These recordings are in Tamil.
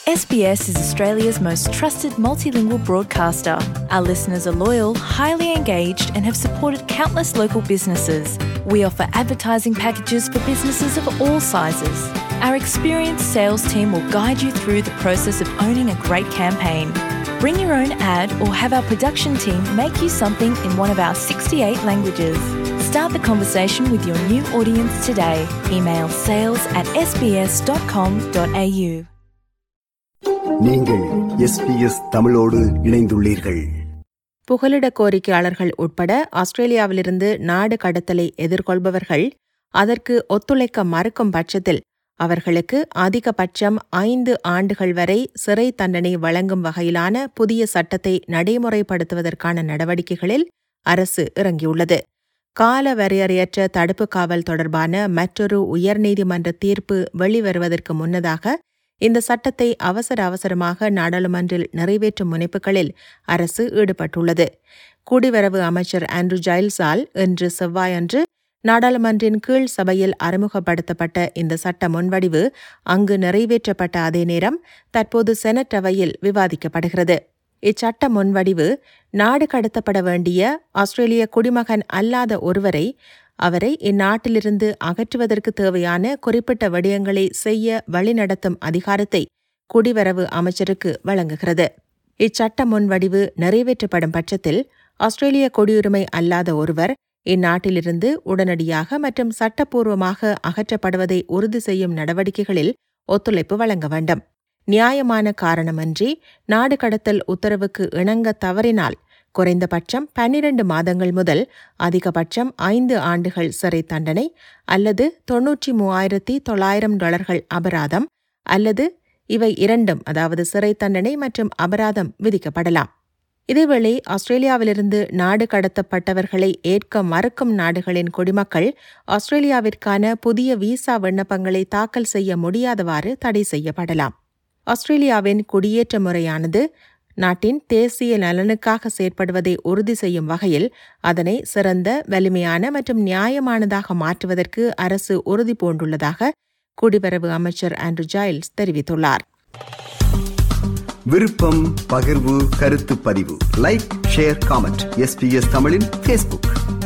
SBS is Australia's most trusted multilingual broadcaster. Our listeners are loyal, highly engaged, and have supported countless local businesses. We offer advertising packages for businesses of all sizes. Our experienced sales team will guide you through the process of owning a great campaign. Bring your own ad or have our production team make you something in one of our 68 languages. Start the conversation with your new audience today. Email sales@sbs.com.au. நீங்கள் SBS தமிழோடு இணைந்துள்ளீர்கள். புகலிட கோரிக்கையாளர்கள் உட்பட ஆஸ்திரேலியாவிலிருந்து நாடு கடத்தலை எதிர்கொள்பவர்கள் அதற்கு ஒத்துழைக்க மறுக்கும் பட்சத்தில் அவர்களுக்கு அதிகபட்சம் 5 ஆண்டுகள் வரை சிறை தண்டனை வழங்கும் வகையிலான புதிய சட்டத்தை நடைமுறைப்படுத்துவதற்கான நடவடிக்கைகளில் அரசு இறங்கியுள்ளது. கால வரையறையற்ற தடுப்பு காவல் தொடர்பான மற்றொரு உயர்நீதிமன்ற தீர்ப்பு வெளிவருவதற்கு முன்னதாக இந்த சட்டத்தை அவசரமாக நாடாளுமன்றில் நிறைவேற்றும் முனைப்புகளில் அரசு ஈடுபட்டுள்ளது. குடிவரவு அமைச்சர் ஆண்ட்ரூ ஜைல்ஸால் இன்று செவ்வாயன்று நாடாளுமன்றின் கீழ் சபையில் அறிமுகப்படுத்தப்பட்ட இந்த சட்ட முன்வடிவு அங்கு நிறைவேற்றப்பட்ட அதே நேரம் தற்போது செனட் அவையில் விவாதிக்கப்படுகிறது. இச்சட்ட முன்வடிவு நாடு கடத்தப்பட வேண்டிய ஆஸ்திரேலிய குடிமகன் அல்லாத ஒருவரை அவரை இந்நாட்டிலிருந்து அகற்றுவதற்கு தேவையான குறிப்பிட்ட விடயங்களை செய்ய வழிநடத்தும் அதிகாரத்தை குடிவரவு அமைச்சருக்கு வழங்குகிறது. இச்சட்ட முன்வடிவு நிறைவேற்றப்படும் பட்சத்தில் ஆஸ்திரேலிய குடியுரிமை அல்லாத ஒருவர் இந்நாட்டிலிருந்து உடனடியாக மற்றும் சட்டப்பூர்வமாக அகற்றப்படுவதை உறுதி செய்யும் நடவடிக்கைகளில் ஒத்துழைப்பு வழங்க வேண்டும். நியாயமான காரணமின்றி நாடு கடத்தல் உத்தரவுக்கு இணங்க தவறினால் குறைந்தபட்சம் 12 மாதங்கள் முதல் அதிகபட்சம் 5 ஆண்டுகள் சிறை தண்டனை அல்லது $93,900 அபராதம் அல்லது இவை இரண்டும், அதாவது சிறை தண்டனை மற்றும் அபராதம் விதிக்கப்படலாம். இதேவேளை ஆஸ்திரேலியாவிலிருந்து நாடு கடத்தப்பட்டவர்களை ஏற்க மறுக்கும் நாடுகளின் குடிமக்கள் ஆஸ்திரேலியாவிற்கான புதிய விசா விண்ணப்பங்களை தாக்கல் செய்ய முடியாதவாறு தடை செய்யப்படலாம். ஆஸ்திரேலியாவின் குடியேற்ற முறையானது நாட்டின் தேசிய நலனுக்காக செயற்படுவதை உறுதி செய்யும் வகையில் அதனை சிறந்த, வலிமையான மற்றும் நியாயமானதாக மாற்றுவதற்கு அரசு உறுதி பூண்டுள்ளதாக குடிவரவு அமைச்சர் ஆண்ட்ரூ ஜைல்ஸ் தெரிவித்துள்ளார். விருப்பம், பகிர்வு, கருத்து பதிவு, லைக், ஷேர், காமெண்ட். SBS தமிழின் Facebook.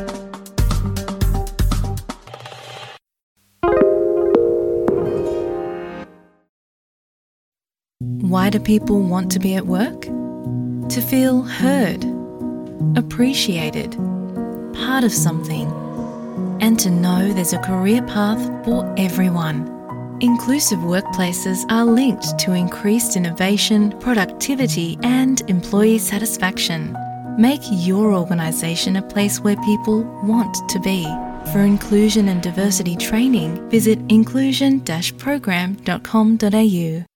Why do people want to be at work? To feel heard, appreciated, part of something, and to know there's a career path for everyone. Inclusive workplaces are linked to increased innovation, productivity, and employee satisfaction. Make your organisation a place where people want to be. For inclusion and diversity training, visit inclusion-program.com.au.